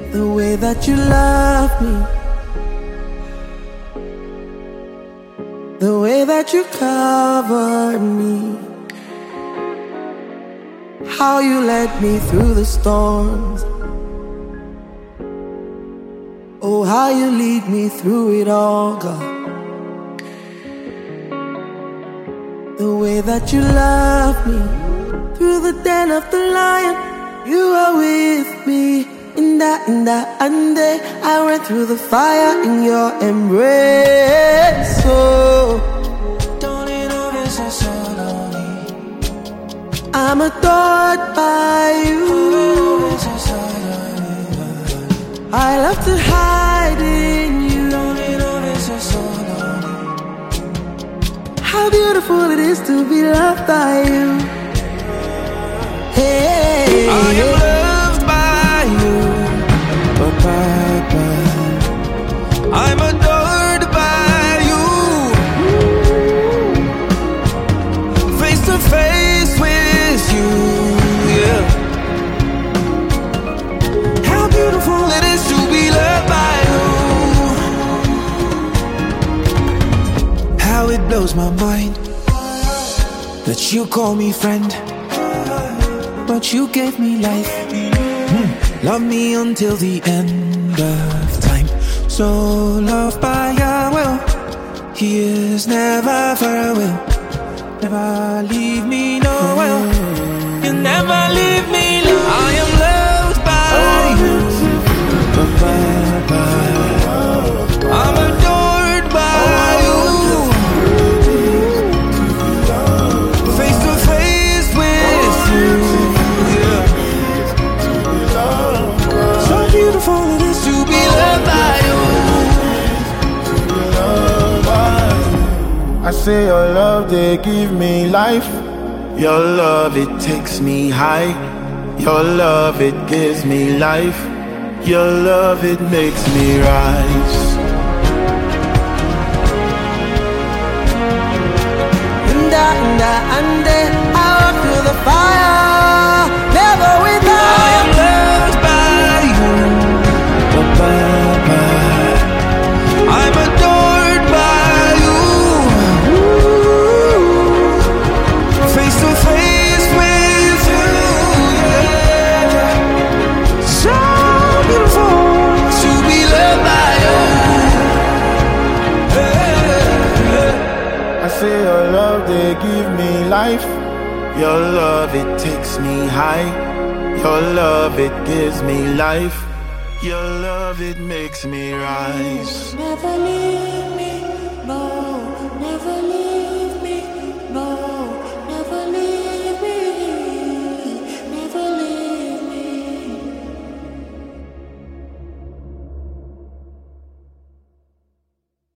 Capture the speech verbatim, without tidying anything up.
The way that you love me, the way that you covered me, how you led me through the storms. Oh, how you lead me through it all, God. The way that you love me, through the den of the lion, you are with me. In that, in that, and day, I went through the fire in your embrace. So, don't you know this is so lonely? I'm adored by you. I love to hide in you. Don't you know this is so lonely? How beautiful it is to be loved by you. Hey, I am loved by you. Ba-ba-ba. I'm adored by you. Face to face with you, yeah. How beautiful it is to be loved by you. How it blows my mind that you call me friend, but you gave me life. mm. Love me until the end of time. So loved by Yahweh, He is never far away. Never leave me nowhere. You never leave me low. I am loved by you. I'm adored by you. Face to face with you. Beautiful it is to be loved by you. I say your love, they give me life. Your love, it takes me high. Your love, it gives me life. Your love, it makes me rise. And I, and I, and I, I walk through the fire, never without. I am loved by you. I'm adored by you. Face to face with you, yeah. So beautiful to be loved by you. I say your love, they give me life. Your love, it takes me high. Your love, it gives me life. Your love, it makes me rise. Never leave me, no.